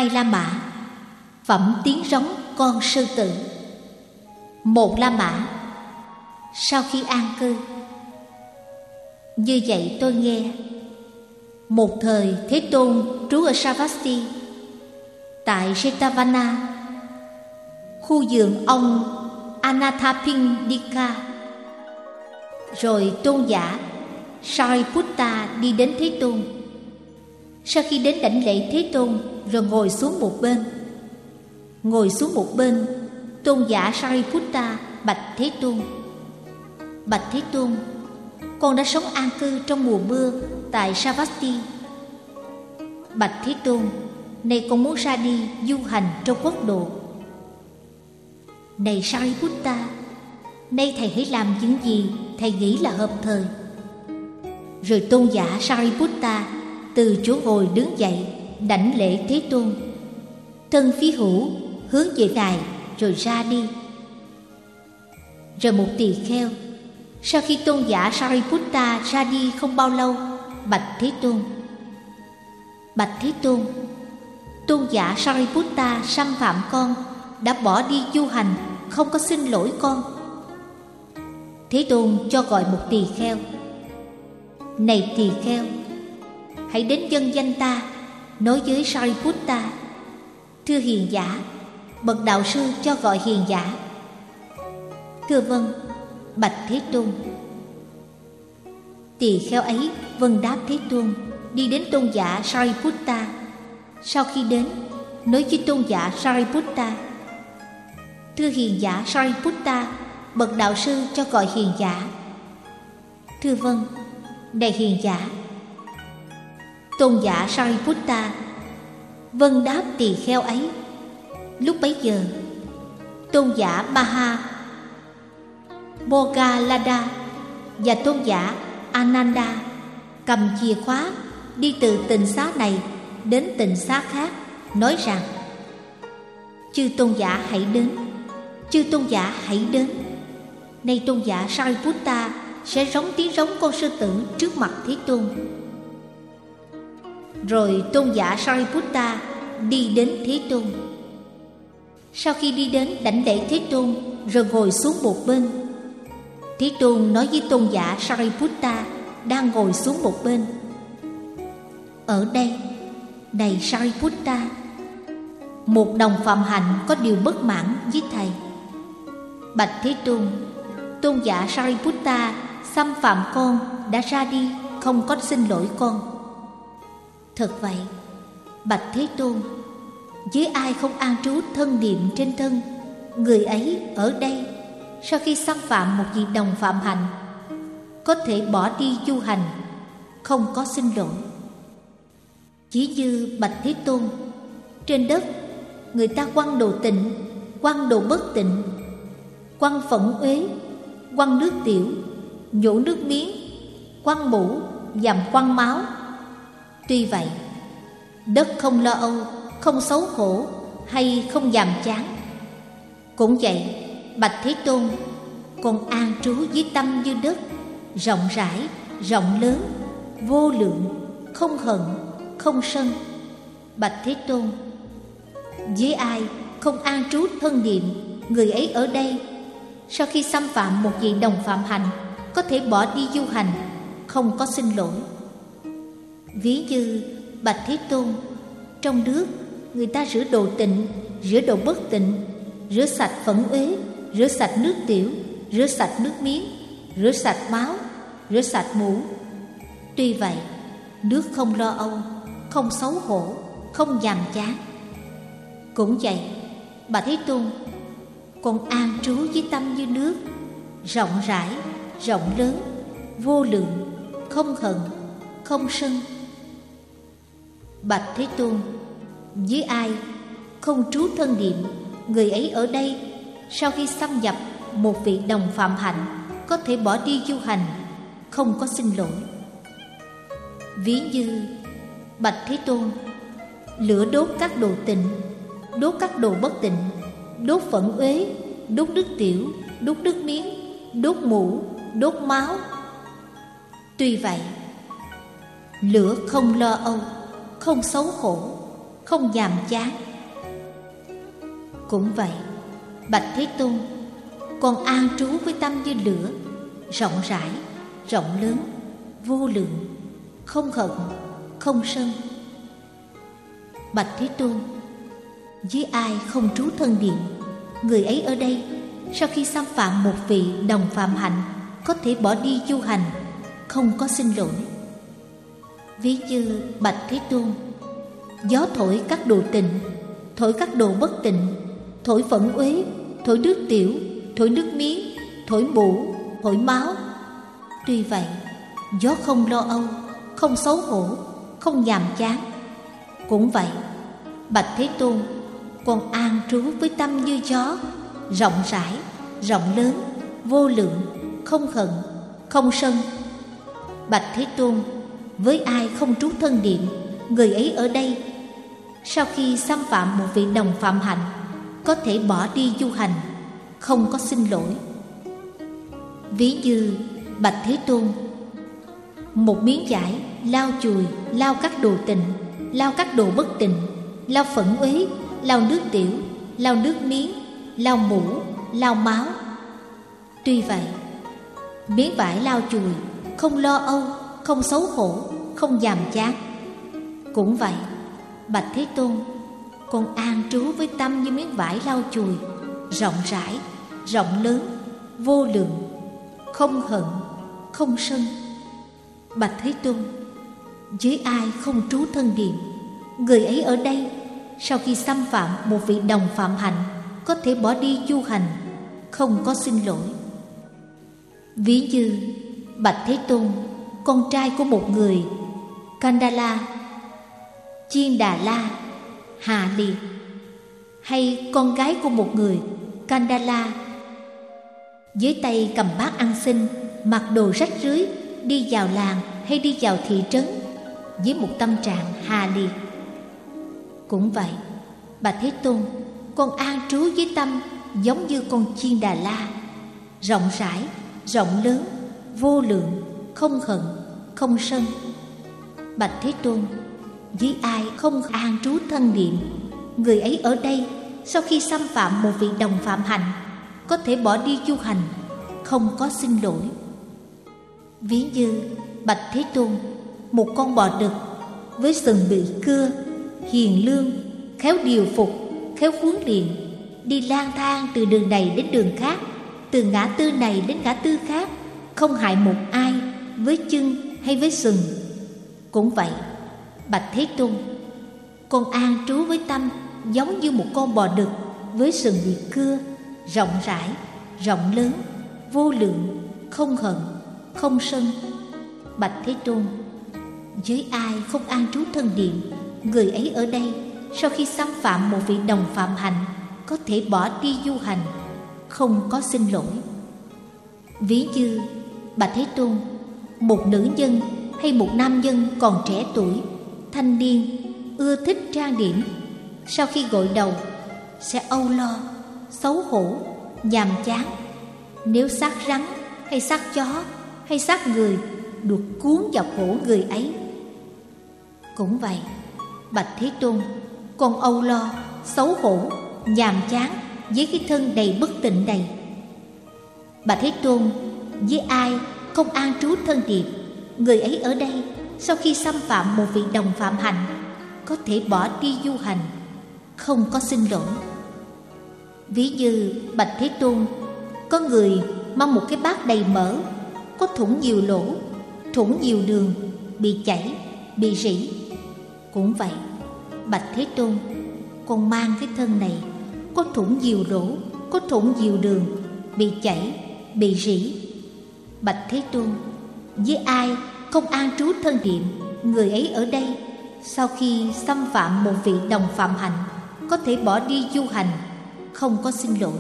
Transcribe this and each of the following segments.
2 la mã, phẩm tiếng rống con sư tử. 1 la mã, sau khi an cư. Như vậy tôi nghe, một thời Thế Tôn trú ở Savatthi, tại Jetavana, khu vườn ông Anathapindika. Rồi tôn giả Sariputta đi đến Thế Tôn. Sau khi đến đảnh lễ Thế Tôn, rồi ngồi xuống một bên, tôn giả Sariputta bạch Thế Tôn: Bạch Thế Tôn, con đã sống an cư trong mùa mưa tại Savatthi. Bạch Thế Tôn, nay con muốn ra đi du hành trong quốc độ. Này Sariputta, nay thầy hãy làm những gì thầy nghĩ là hợp thời. Rồi tôn giả Sariputta từ chỗ ngồi đứng dậy đảnh lễ Thế Tôn, thân phí hữu hướng về Ngài rồi ra đi. Rồi một tỳ kheo, sau khi tôn giả Sariputta ra đi không bao lâu, bạch Thế Tôn: Bạch Thế Tôn, tôn giả Sariputta xâm phạm con, đã bỏ đi du hành, không có xin lỗi con. Thế Tôn cho gọi một tỳ kheo: Này tỳ kheo, hãy đến dân danh ta, nói với Sariputta: Thưa hiền giả, bậc đạo sư cho gọi hiền giả. Thưa vâng, bạch Thế Tôn. Tỳ kheo ấy vâng đáp Thế Tôn, đi đến tôn giả Sariputta. Sau khi đến, nói với tôn giả Sariputta: Thưa hiền giả Sariputta, bậc đạo sư cho gọi hiền giả. Thưa vâng, này hiền giả. Tôn giả Sariputta vâng đáp tỳ kheo ấy. Lúc bấy giờ, tôn giả Maha Moggallada và tôn giả Ananda cầm chìa khóa đi từ tịnh xá này đến tịnh xá khác, nói rằng: Chư tôn giả hãy đến, chư tôn giả hãy đến. Nay tôn giả Sariputta sẽ rống tiếng rống con sư tử trước mặt Thế Tôn. Rồi tôn giả Sariputta đi đến Thế Tôn. Sau khi đi đến đảnh lễ Thế Tôn, rồi ngồi xuống một bên, Thế Tôn nói với tôn giả Sariputta đang ngồi xuống một bên: Ở đây, này Sariputta, một đồng phạm hạnh có điều bất mãn với thầy. Bạch Thế Tôn, tôn giả Sariputta xâm phạm con, đã ra đi, không có xin lỗi con. Thật vậy, bạch Thế Tôn, với ai không an trú thân niệm trên thân, người ấy ở đây sau khi xâm phạm một vị đồng phạm hạnh, có thể bỏ đi du hành, không có xin lỗi. Chỉ như bạch Thế Tôn, trên đất người ta quăng đồ tịnh, quăng đồ bất tịnh, quăng phẫn uế, quăng nước tiểu, nhổ nước miếng, quăng mũ, dằm quăng máu. Tuy vậy, đất không lo âu, không xấu hổ hay không nhàm chán. Cũng vậy, bạch Thế Tôn, con an trú với tâm như đất, rộng rãi, rộng lớn, vô lượng, không hận, không sân. Bạch Thế Tôn, với ai không an trú thân niệm, người ấy ở đây sau khi xâm phạm một vị đồng phạm hạnh, có thể bỏ đi du hành, không có xin lỗi. Ví như bạch Thế Tôn, trong nước người ta rửa đồ tịnh, rửa đồ bất tịnh, rửa sạch phẫn uế, rửa sạch nước tiểu, rửa sạch nước miếng, rửa sạch máu, rửa sạch mũ. Tuy vậy, nước không lo âu, không xấu hổ, không nhàm chán. Cũng vậy, bà Thế Tôn, con an trú với tâm như nước, rộng rãi, rộng lớn, vô lượng, không hận, không sân. Bạch Thế Tôn, với ai không trú thân niệm, người ấy ở đây sau khi xâm nhập một vị đồng phạm hạnh, có thể bỏ đi du hành, không có xin lỗi. Ví như bạch Thế Tôn, lửa đốt các đồ tịnh, đốt các đồ bất tịnh, đốt phẫn uế, đốt nước tiểu, đốt nước miếng, đốt mũ, đốt máu. Tuy vậy, lửa không lo âu, không xấu hổ, không nhàm chán. Cũng vậy, bạch Thế Tôn, con an trú với tâm như lửa, rộng rãi, rộng lớn, vô lượng, không hận, không sân. Bạch Thế Tôn, với ai không trú thân điện, người ấy ở đây sau khi xâm phạm một vị đồng phạm hạnh có thể bỏ đi du hành, không có xin lỗi. Ví như bạch Thế Tôn, gió thổi các đồ tịnh, thổi các đồ bất tịnh, thổi phẫn uế, thổi nước tiểu, thổi nước miếng, thổi mũ, thổi máu. Tuy vậy, gió không lo âu, không xấu hổ, không nhàm chán. Cũng vậy, bạch Thế Tôn, con an trú với tâm như gió, rộng rãi, rộng lớn, vô lượng, không hận, không sân. Bạch Thế Tôn, với ai không trú thân điện, người ấy ở đây sau khi xâm phạm một vị đồng phạm hạnh có thể bỏ đi du hành, không có xin lỗi. Ví như bạch Thế Tôn, một miếng vải lau chùi, lau các đồ tịnh, lau các đồ bất tịnh, lau phẫn uế, lau nước tiểu, lau nước miếng, lau mũ, lau máu. Tuy vậy, miếng vải lau chùi không lo âu, không xấu hổ, không nhàm chán. Cũng vậy, bạch Thế Tôn, con an trú với tâm như miếng vải lau chùi, rộng rãi, rộng lớn, vô lượng, không hận, không sân. Bạch Thế Tôn, với ai không trú thân điện, người ấy ở đây sau khi xâm phạm một vị đồng phạm hạnh có thể bỏ đi du hành, không có xin lỗi. Ví như bạch Thế Tôn, con trai của một người Kandala, Chiên Đà La, Hà Liệt, hay con gái của một người Kandala, dưới tay cầm bát ăn xin, mặc đồ rách rưới, đi vào làng hay đi vào thị trấn với một tâm trạng hà liệt. Cũng vậy, bạch Thế Tôn, con an trú với tâm giống như con chiên Đà La, rộng rãi, rộng lớn, vô lượng, không hận, không sân. Bạch Thế Tôn, với ai không an trú thân điện, người ấy ở đây sau khi xâm phạm một vị đồng phạm hạnh có thể bỏ đi du hành, không có xin lỗi. Ví như bạch Thế Tôn, một con bò đực với sừng bị cưa, hiền lương, khéo điều phục, khéo huấn luyện, đi lang thang từ đường này đến đường khác, từ ngã tư này đến ngã tư khác, không hại một ai với chân hay với sừng. Cũng vậy, bạch Thế Tôn, con an trú với tâm giống như một con bò đực với sừng bị cưa, rộng rãi, rộng lớn, vô lượng, không hận, không sân. Bạch Thế Tôn, với ai không an trú thân điện, người ấy ở đây sau khi xâm phạm một vị đồng phạm hạnh có thể bỏ đi du hành, không có xin lỗi. Ví như bạch Thế Tôn, một nữ nhân hay một nam nhân còn trẻ tuổi, thanh niên, ưa thích trang điểm, sau khi gội đầu sẽ âu lo, xấu hổ, nhàm chán nếu xác rắn hay xác chó hay xác người được cuốn vào cổ người ấy. Cũng vậy, bạch Thế Tôn, con âu lo, xấu hổ, nhàm chán với cái thân đầy bất tịnh này. Bạch Thế Tôn, với ai không an trú thân điệp, người ấy ở đây sau khi xâm phạm một vị đồng phạm hạnh có thể bỏ đi du hành, không có xin lỗi. Ví như bạch Thế Tôn, có người mang một cái bát đầy mỡ, có thủng nhiều lỗ, thủng nhiều đường, bị chảy, bị rỉ. Cũng vậy, bạch Thế Tôn, con mang cái thân này, có thủng nhiều lỗ, có thủng nhiều đường, bị chảy, bị rỉ. Bạch Thế Tôn, với ai không an trú thân điệm, người ấy ở đây sau khi xâm phạm một vị đồng phạm hạnh có thể bỏ đi du hành, không có xin lỗi.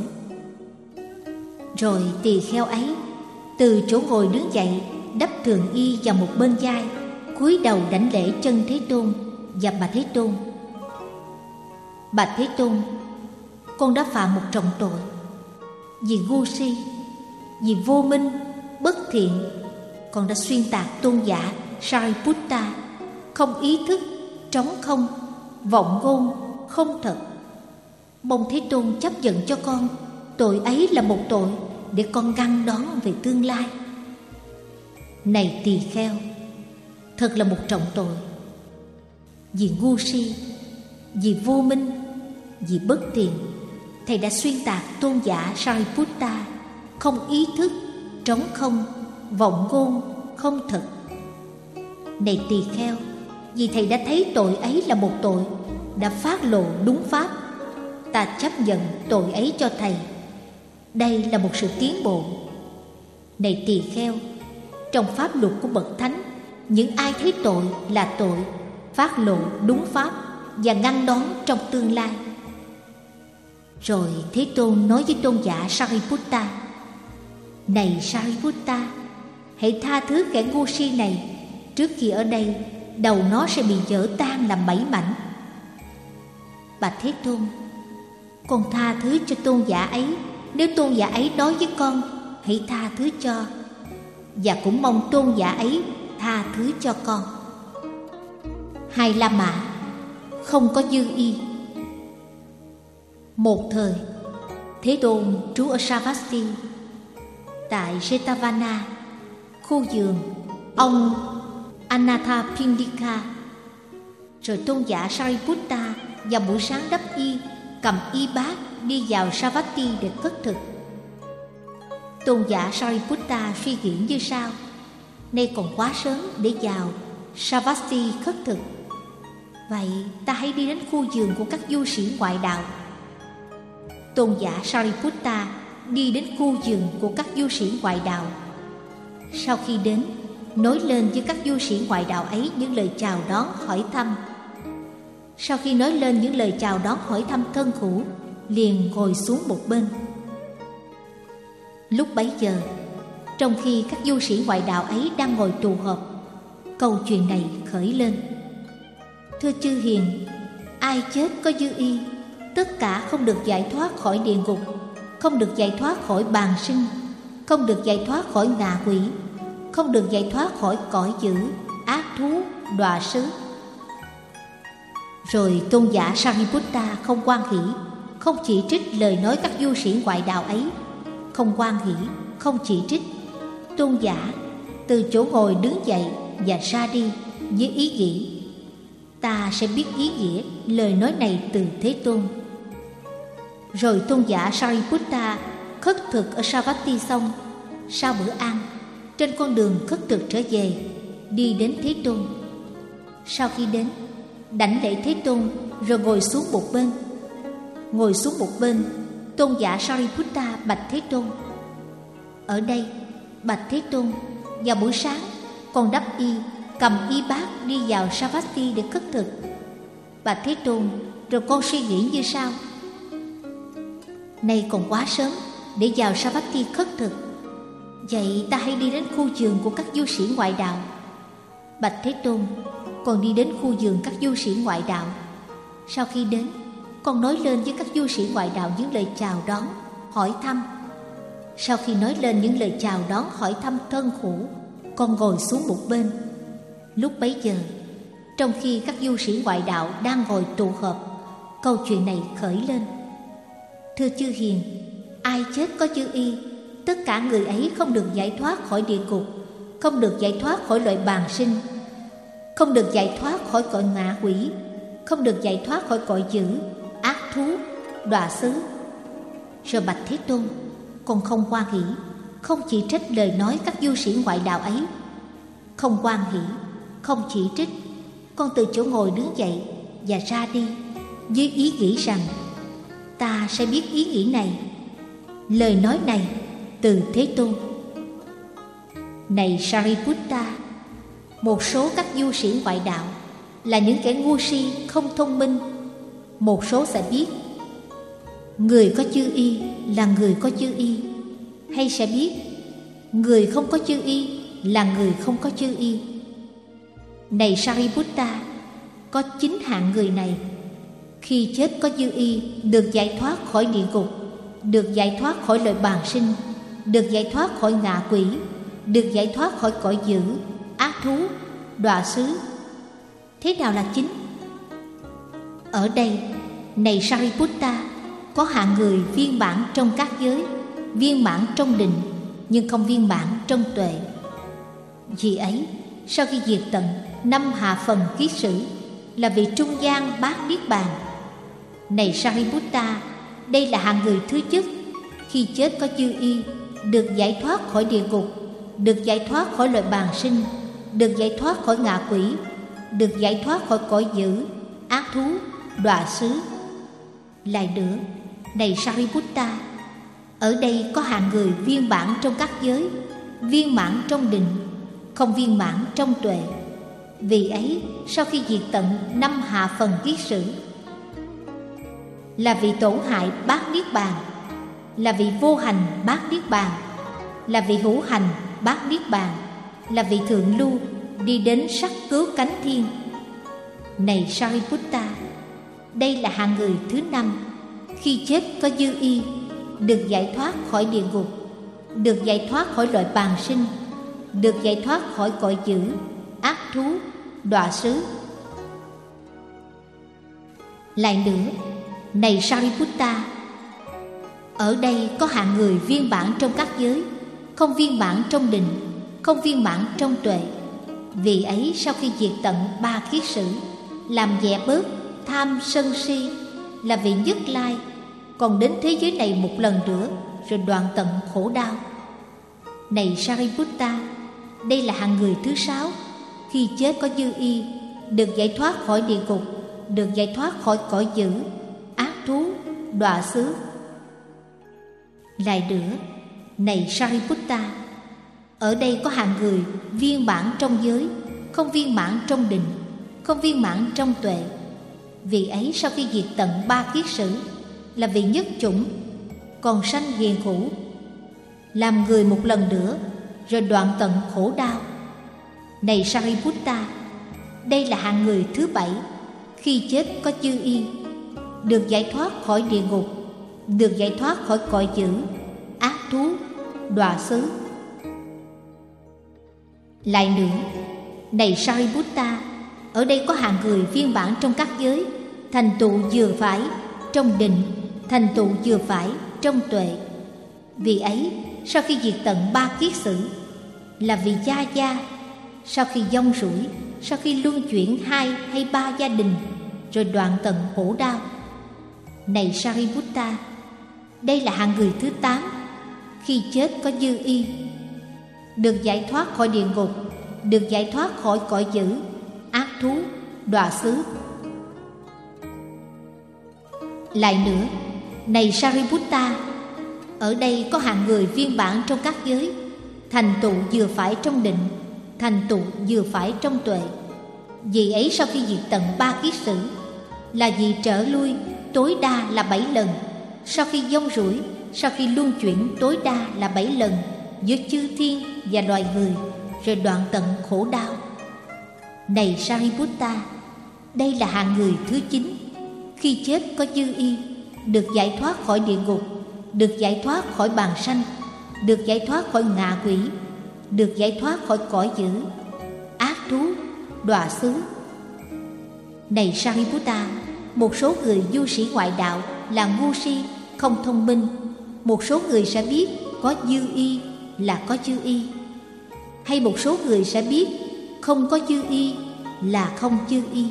Rồi tỳ kheo ấy từ chỗ ngồi đứng dậy, đắp thường y vào một bên vai, cúi đầu đảnh lễ chân Thế Tôn và bạch Thế Tôn: Bạch Thế Tôn, con đã phạm một trọng tội. Vì ngu si, vì vô minh, bất thiện, con đã xuyên tạc tôn giả Sariputta, không ý thức, trống không, vọng ngôn, không thật. Mong Thế Tôn chấp nhận cho con tội ấy là một tội để con ngăn đón về tương lai. Này tỳ kheo, thật là một trọng tội. Vì ngu si, vì vô minh, vì bất tiện, thầy đã xuyên tạc tôn giả Sariputta, không ý thức, trống không, vọng ngôn, không thật. Này tỳ kheo, vì thầy đã thấy tội ấy là một tội, đã phát lộ đúng pháp, ta chấp nhận tội ấy cho thầy. Đây là một sự tiến bộ. Này tỳ kheo, trong pháp luật của bậc thánh, những ai thấy tội là tội, phát lộ đúng pháp và ngăn đón trong tương lai. Rồi Thế Tôn nói với tôn giả Sariputta: Này Sariputta, hãy tha thứ kẻ ngu si này, trước khi ở đây đầu nó sẽ bị vỡ tan làm 7 mảnh. Bạch Thế Tôn, con tha thứ cho tôn giả ấy. Nếu tôn giả ấy nói với con, hãy tha thứ cho, và cũng mong tôn giả ấy tha thứ cho con. Hai La Mã không có dư y. Một thời, Thế Tôn trú ở Savatthi, tại Jetavana, khu vườn ông Anathapindika. Rồi tôn giả Sariputta vào buổi sáng đắp y, cầm y bát đi vào Savatthi để khất thực. Tôn giả Sariputta suy nghĩ như sau: nay còn quá sớm để vào Savatthi khất thực, vậy ta hãy đi đến khu vườn của các du sĩ ngoại đạo. Tôn giả Sariputta đi đến khu vườn của các du sĩ ngoại đạo. Sau khi đến, nói lên với các du sĩ ngoại đạo ấy những lời chào đón hỏi thăm. Sau khi nói lên những lời chào đón hỏi thăm thân hữu, liền ngồi xuống một bên. Lúc bấy giờ, trong khi các du sĩ ngoại đạo ấy đang ngồi tụ họp, câu chuyện này khởi lên: Thưa chư hiền, ai chết có dư y, tất cả không được giải thoát khỏi địa ngục, không được giải thoát khỏi bàn sinh, không được giải thoát khỏi ngạ quỷ, không được giải thoát khỏi cõi dữ, ác thú, đọa xứ. Rồi tôn giả Sariputta không hoan hỷ, không chỉ trích lời nói các du sĩ ngoại đạo ấy, không hoan hỷ, không chỉ trích. Tôn giả từ chỗ ngồi đứng dậy và ra đi với ý nghĩ: ta sẽ biết ý nghĩa lời nói này từ Thế Tôn. Rồi tôn giả Sariputta khất thực ở Savatthi xong, sau bữa ăn, trên con đường khất thực trở về, đi đến Thế Tôn. Sau khi đến, đảnh lễ Thế Tôn rồi ngồi xuống một bên. Ngồi xuống một bên, tôn giả Sariputta bạch Thế Tôn: ở đây, bạch Thế Tôn, vào buổi sáng con đắp y, cầm y bát đi vào Savatthi để khất thực. Bạch Thế Tôn, rồi con suy nghĩ như sau: nay còn quá sớm để vào Savatthi khất thực, vậy ta hãy đi đến khu vườn của các du sĩ ngoại đạo. Bạch Thế Tôn, con đi đến khu vườn các du sĩ ngoại đạo. Sau khi đến, con nói lên với các du sĩ ngoại đạo những lời chào đón, hỏi thăm. Sau khi nói lên những lời chào đón hỏi thăm thân hữu, con ngồi xuống một bên. Lúc bấy giờ, trong khi các du sĩ ngoại đạo đang ngồi tụ họp, câu chuyện này khởi lên: thưa chư hiền, ai chết có dư y, tất cả người ấy không được giải thoát khỏi địa ngục, không được giải thoát khỏi loại bàn sinh, không được giải thoát khỏi cõi ngạ quỷ, không được giải thoát khỏi cõi dữ, ác thú, đọa xứ. Rồi bạch Thế Tôn, con không hoan hỷ, không chỉ trích lời nói các du sĩ ngoại đạo ấy. Không hoan hỷ, không chỉ trích, con từ chỗ ngồi đứng dậy và ra đi với ý nghĩ rằng: ta sẽ biết ý nghĩ này, lời nói này từ Thế Tôn. Này Sariputta, một số các du sĩ ngoại đạo là những kẻ ngu si không thông minh. Một số sẽ biết người có chư y là người có chư y, hay sẽ biết người không có chư y là người không có chư y. Này Sariputta, có 9 hạng người này. Khi chết có dư y, được giải thoát khỏi địa ngục, được giải thoát khỏi loại bàn sinh, được giải thoát khỏi ngạ quỷ, được giải thoát khỏi cõi dữ, ác thú, đọa xứ. Thế nào là 9? Ở đây, này Sariputta, có hạng người viên mãn trong các giới, viên mãn trong định, nhưng không viên mãn trong tuệ. Vì ấy, sau khi diệt tận 5 hạ phần kiết sử, là vị trung gian bát niết bàn. Này Sariputta, đây là hạng người thứ nhất, khi chết có dư y, được giải thoát khỏi địa ngục, được giải thoát khỏi loại bàng sinh, được giải thoát khỏi ngạ quỷ, được giải thoát khỏi cõi dữ, ác thú, đọa xứ. Lại nữa, này Sariputta, ở đây có hạng người viên mãn trong các giới, viên mãn trong định, không viên mãn trong tuệ. Vì ấy, sau khi diệt tận 5 hạ phần kiết sử, là vị tổn hại bát niết bàn, là vị vô hành bát niết bàn, là vị hữu hành bát niết bàn, là vị thượng lưu đi đến sắc cứu cánh thiên. Này Sariputta, đây là hạng người thứ 5, khi chết có dư y, được giải thoát khỏi địa ngục, được giải thoát khỏi loại bàng sinh, được giải thoát khỏi cõi dữ, ác thú, đọa xứ. Lại nữa, này Sariputta, ở đây có hạng người viên mãn trong các giới, không viên mãn trong định, không viên mãn trong tuệ. Vì ấy, sau khi diệt tận 3 kiết sử, làm dẹp bớt tham sân si, là vị nhất lai, còn đến thế giới này một lần nữa, rồi đoạn tận khổ đau. Này Sariputta, đây là hạng người thứ 6, khi chết có dư y, được giải thoát khỏi địa ngục, được giải thoát khỏi cõi dữ, ác thú, đọa xứ. Lại nữa, này Sariputta, ở đây có hạng người viên mãn trong giới, không viên mãn trong định, không viên mãn trong tuệ. Vì ấy, sau khi diệt tận 3 kiết sử, là vị nhất chủng, còn sanh hiền khổ, làm người một lần nữa, rồi đoạn tận khổ đau. Này Sariputta, đây là hạng người thứ 7, khi chết có dư y, được giải thoát khỏi địa ngục, được giải thoát khỏi cõi dữ, ác thú, đọa xứ. Lại nữa, này Sariputta, ở đây có hạng người viên mãn trong các giới, thành tựu vừa phải trong định, thành tựu vừa phải trong tuệ. Vì ấy, sau khi diệt tận 3 kiết sử, là vị gia gia, sau khi vong rủi, sau khi luân chuyển 2 hay 3 gia đình, rồi đoạn tận khổ đau. Này Sariputta, đây là hạng người thứ 8, khi chết có dư y, được giải thoát khỏi địa ngục, được giải thoát khỏi cõi dữ, ác thú, đọa xứ. Lại nữa, này Sariputta, ở đây có hạng người viên mãn trong các giới, thành tựu vừa phải trong định, thành tựu vừa phải trong tuệ. Vì ấy, sau khi diệt tận 3 kiết sử, là vì trở lui tối đa là 7 lần, sau khi vong rủi, sau khi luân chuyển tối đa là 7 lần giữa chư thiên và loài người, rồi đoạn tận khổ đau. Này Sariputta, đây là hạng người thứ 9, khi chết có dư y, được giải thoát khỏi địa ngục, được giải thoát khỏi bàng sanh, được giải thoát khỏi ngạ quỷ, được giải thoát khỏi cõi dữ, ác thú, đọa xứ. Này Sariputta, một số người du sĩ ngoại đạo là ngu si, không thông minh. Một số người sẽ biết có dư y là có dư y, hay một số người sẽ biết không có dư y là không dư y.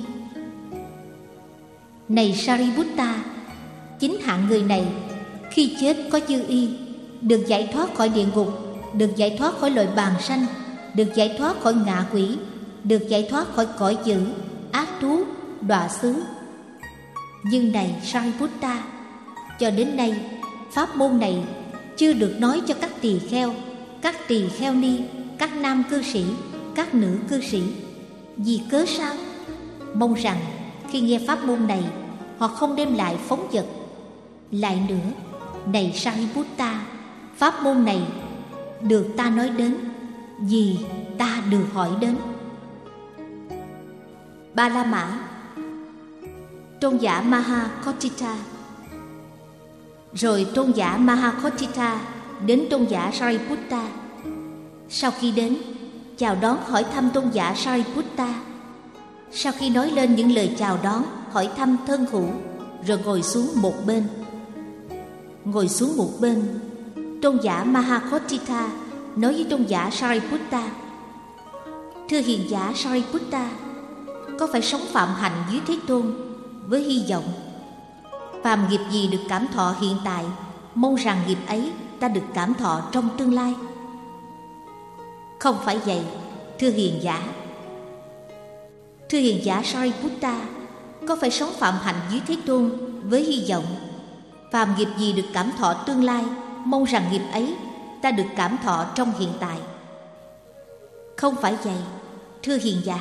Này Sariputta, chính hạng người này khi chết có dư y, được giải thoát khỏi địa ngục, được giải thoát khỏi loại bàng sanh, được giải thoát khỏi ngạ quỷ, được giải thoát khỏi cõi dữ, ác thú, đọa xứ. Nhưng này Sariputta, cho đến nay pháp môn này chưa được nói cho các tỳ kheo ni, các nam cư sĩ, các nữ cư sĩ. Vì cớ sao? Mong rằng khi nghe pháp môn này, họ không đem lại phóng dật. Lại nữa, này Sariputta, pháp môn này được ta nói đến vì ta được hỏi đến. Ba La Mã, tôn giả Mahakotthita. Rồi tôn giả Mahakotthita đến tôn giả Sariputta. Sau khi đến, chào đón hỏi thăm tôn giả Sariputta. Sau khi nói lên những lời chào đón, hỏi thăm thân hữu, rồi ngồi xuống một bên. Ngồi xuống một bên, tôn giả Mahakotthita nói với tôn giả Sariputta: Thưa hiền giả Sariputta, có phải sống phạm hạnh dưới Thế Tôn với hy vọng phàm nghiệp gì được cảm thọ hiện tại, mong rằng nghiệp ấy ta được cảm thọ trong tương lai? Không phải vậy, thưa hiền giả. Thưa hiền giả Sariputta, có phải sống phạm hạnh dưới Thế Tôn với hy vọng phàm nghiệp gì được cảm thọ tương lai, mong rằng nghiệp ấy ta được cảm thọ trong hiện tại? Không phải vậy, thưa hiền giả.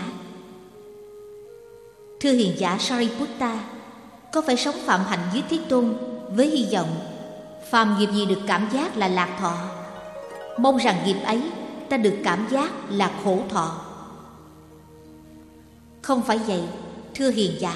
Thưa hiền giả Sariputta, có phải sống phạm hạnh dưới Thế Tôn với hy vọng phàm nghiệp gì được cảm giác là lạc thọ, mong rằng nghiệp ấy ta được cảm giác là khổ thọ? Không phải vậy, thưa hiền giả.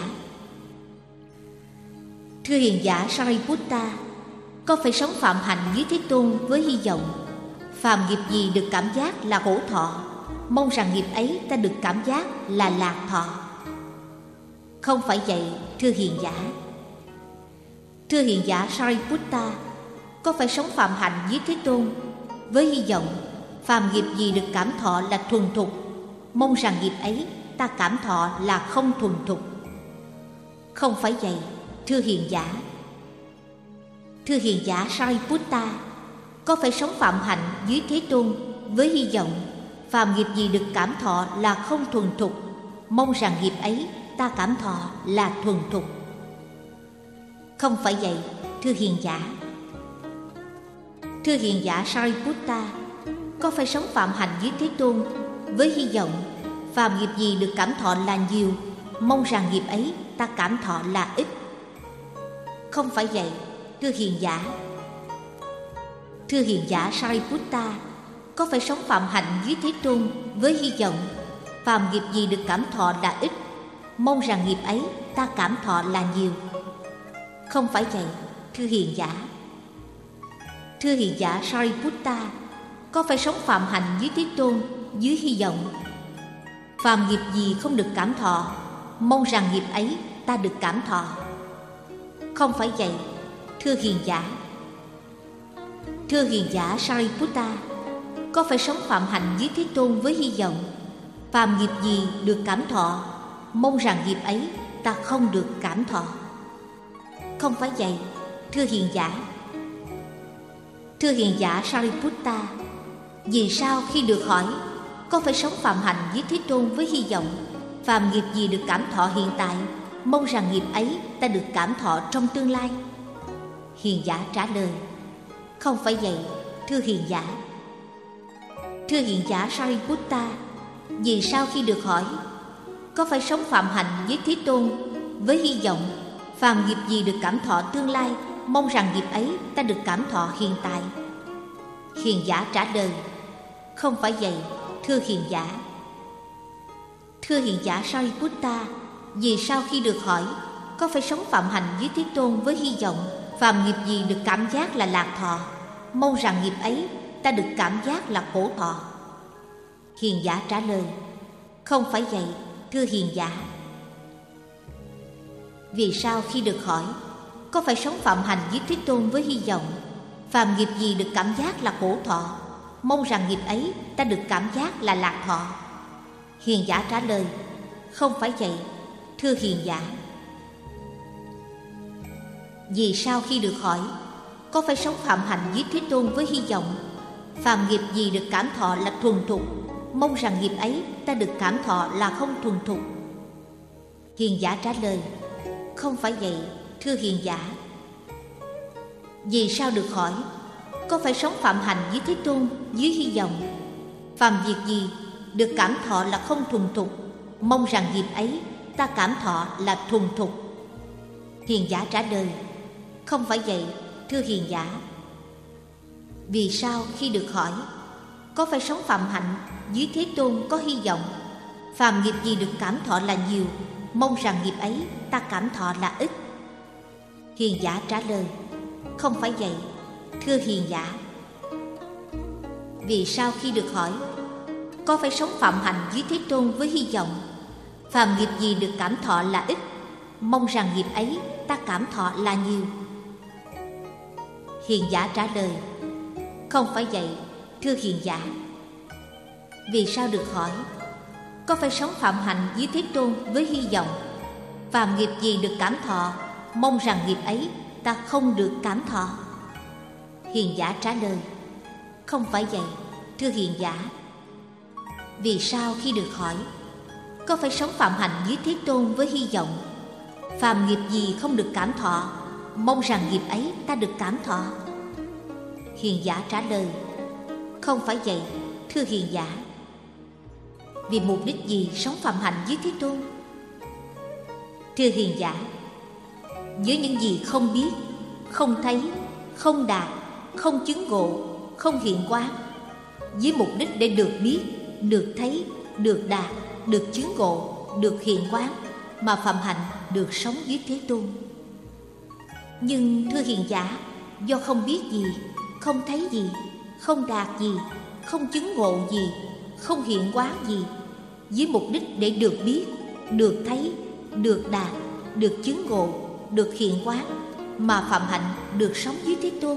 Thưa hiền giả Sariputta, có phải sống phạm hạnh dưới Thế Tôn với hy vọng phàm nghiệp gì được cảm giác là khổ thọ, mong rằng nghiệp ấy ta được cảm giác là lạc thọ? Không phải vậy, thưa hiền giả. Thưa hiền giả Sariputta, có phải sống phạm hạnh dưới Thế Tôn với hy vọng phàm nghiệp gì được cảm thọ là thuần thục, mong rằng nghiệp ấy ta cảm thọ là không thuần thục? Không phải vậy, thưa hiền giả. Thưa hiền giả Sariputta, có phải sống phạm hạnh dưới Thế Tôn với hy vọng phàm nghiệp gì được cảm thọ là không thuần thục, mong rằng nghiệp ấy ta cảm thọ là thuần thục? Không phải vậy, thưa hiền giả. Thưa hiền giả Sariputta, có phải sống phạm hạnh dưới Thế Tôn với hy vọng phàm nghiệp gì được cảm thọ là nhiều, mong rằng nghiệp ấy ta cảm thọ là ít? Không phải vậy, thưa hiền giả. Thưa hiền giả Sariputta, có phải sống phạm hạnh dưới Thế Tôn với hy vọng phàm nghiệp gì được cảm thọ là ít, mong rằng nghiệp ấy ta cảm thọ là nhiều? Không phải vậy, thưa hiền giả. Thưa hiền giả Sariputta, có phải sống phạm hạnh dưới Thế Tôn dưới hy vọng phàm nghiệp gì không được cảm thọ, mong rằng nghiệp ấy ta được cảm thọ? Không phải vậy, thưa hiền giả. Thưa hiền giả Sariputta, có phải sống phạm hạnh dưới Thế Tôn với hy vọng phàm nghiệp gì được cảm thọ, mong rằng nghiệp ấy ta không được cảm thọ? Không phải vậy, thưa hiền giả. Thưa hiền giả Sariputta, vì sao khi được hỏi có phải sống phạm hạnh với Thế Tôn với hy vọng phàm nghiệp gì được cảm thọ hiện tại, mong rằng nghiệp ấy ta được cảm thọ trong tương lai? Hiền giả trả lời: không phải vậy, thưa hiền giả. Thưa hiền giả Sariputta, vì sao khi được hỏi có phải sống phạm hạnh với Thế Tôn với hy vọng phàm nghiệp gì được cảm thọ tương lai, mong rằng nghiệp ấy ta được cảm thọ hiện tại? Hiền giả trả lời: không phải vậy, thưa hiền giả. Thưa hiền giả Sariputta, vì sao khi được hỏi có phải sống phạm hạnh với Thế Tôn với hy vọng phàm nghiệp gì được cảm giác là lạc thọ, mong rằng nghiệp ấy ta được cảm giác là khổ thọ? Hiền giả trả lời: không phải vậy, thưa hiền giả. Vì sao khi được hỏi có phải sống phạm hành với Thế Tôn với hy vọng phàm nghiệp gì được cảm giác là khổ thọ, mong rằng nghiệp ấy ta được cảm giác là lạc thọ? Hiền giả trả lời: không phải vậy, thưa hiền giả. Vì sao khi được hỏi có phải sống phạm hành với Thế Tôn với hy vọng phàm nghiệp gì được cảm thọ là thuần thục, mong rằng nghiệp ấy ta được cảm thọ là không thuần thục? Hiền giả trả lời: không phải vậy, thưa hiền giả. Vì sao được hỏi có phải sống phạm hành với Thế Tôn dưới hy vọng phàm việc gì được cảm thọ là không thuần thục, mong rằng nghiệp ấy ta cảm thọ là thuần thục? Hiền giả trả lời: không phải vậy, thưa hiền giả. Vì sao khi được hỏi có phải sống phạm hạnh dưới Thế Tôn có hy vọng phàm nghiệp gì được cảm thọ là nhiều, mong rằng nghiệp ấy ta cảm thọ là ít? Hiền giả trả lời: không phải vậy, thưa hiền giả. Vì sao khi được hỏi có phải sống phạm hành dưới Thế Tôn với hy vọng phàm nghiệp gì được cảm thọ là ít, mong rằng nghiệp ấy ta cảm thọ là nhiều. Hiền giả trả lời: không phải vậy, thưa hiền giả. Vì sao được hỏi? Có phải sống phạm hạnh dưới Thế Tôn với hy vọng phàm nghiệp gì được cảm thọ, mong rằng nghiệp ấy ta không được cảm thọ? Hiền giả trả lời: không phải vậy, thưa hiền giả. Vì sao khi được hỏi có phải sống phạm hạnh dưới Thế Tôn với hy vọng phàm nghiệp gì không được cảm thọ, mong rằng nghiệp ấy ta được cảm thọ? Hiền giả trả lời: không phải vậy, thưa hiền giả. Vì mục đích gì sống phạm hạnh dưới Thế Tôn? Thưa hiền giả, với những gì không biết, không thấy, không đạt, không chứng ngộ, không hiện quán, với mục đích để được biết, được thấy, được đạt, được chứng ngộ, được hiện quán, mà phạm hạnh được sống dưới Thế Tôn. Nhưng thưa hiền giả, do không biết gì, không thấy gì, không đạt gì, không chứng ngộ gì, không hiện quán gì, với mục đích để được biết, được thấy, được đạt, được chứng ngộ, được hiện quán, mà phạm hạnh được sống dưới Thế Tôn.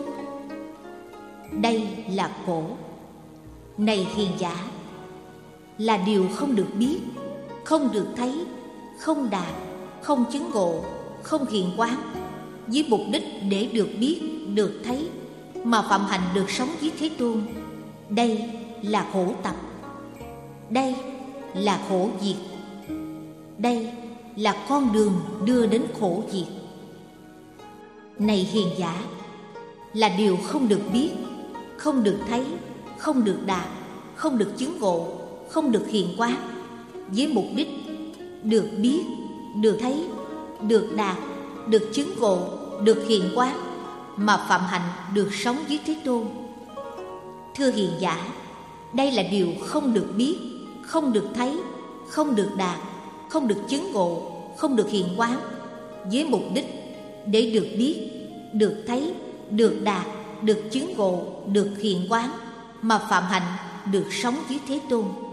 Đây là khổ. Này hiền giả, là điều không được biết, không được thấy, không đạt, không chứng ngộ, không hiện quán, với mục đích để được biết, được thấy, mà phạm hạnh được sống dưới Thế Tôn. Đây là khổ tập. Đây là khổ diệt. Đây là con đường đưa đến khổ diệt. Này hiền giả, là điều không được biết, không được thấy, không được đạt, không được chứng ngộ, không được hiện quán, với mục đích được biết, được thấy, được đạt, được chứng ngộ, được hiện quán, mà phạm hạnh được sống dưới Thế Tôn. Thưa hiền giả, đây là điều không được biết, không được thấy, không được đạt, không được chứng ngộ, không được hiện quán, với mục đích để được biết, được thấy, được đạt, được chứng ngộ, được hiện quán, mà phạm hạnh được sống dưới Thế Tôn.